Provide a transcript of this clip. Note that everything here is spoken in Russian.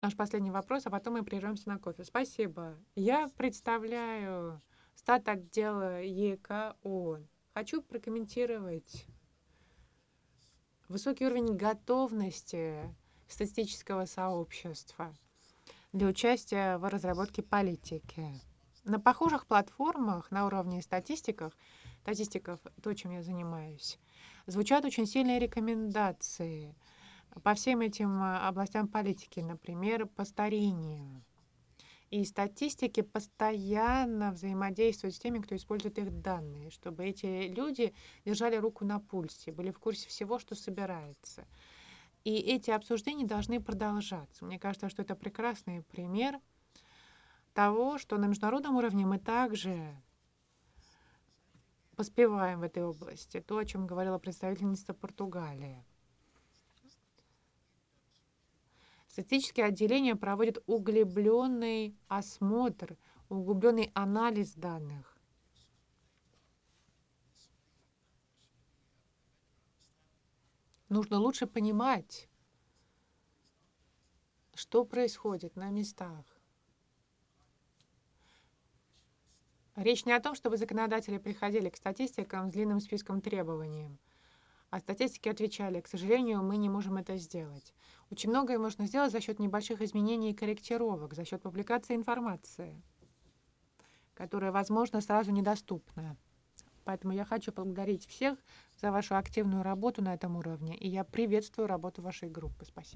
Наш последний вопрос, а потом мы прервемся на кофе. Спасибо. Я представляю статотдел ЕК ООН. Хочу прокомментировать высокий уровень готовности статистического сообщества для участия в разработке политики. На похожих платформах на уровне статистиков, то, чем я занимаюсь, звучат очень сильные рекомендации по всем этим областям политики, например, по старению. И статистики постоянно взаимодействуют с теми, кто использует их данные, чтобы эти люди держали руку на пульсе, были в курсе всего, что собирается. И эти обсуждения должны продолжаться. Мне кажется, что это прекрасный пример того, что на международном уровне мы также поспеваем в этой области. То, о чем говорила представительница Португалии. Статистические отделения проводят углубленный осмотр, углубленный анализ данных. Нужно лучше понимать, что происходит на местах. Речь не о том, чтобы законодатели приходили к статистикам с длинным списком требований, а статистики отвечали: к сожалению, мы не можем это сделать. Очень многое можно сделать за счет небольших изменений и корректировок, за счет публикации информации, которая, возможно, сразу недоступна. Поэтому я хочу поблагодарить всех за вашу активную работу на этом уровне, и я приветствую работу вашей группы. Спасибо.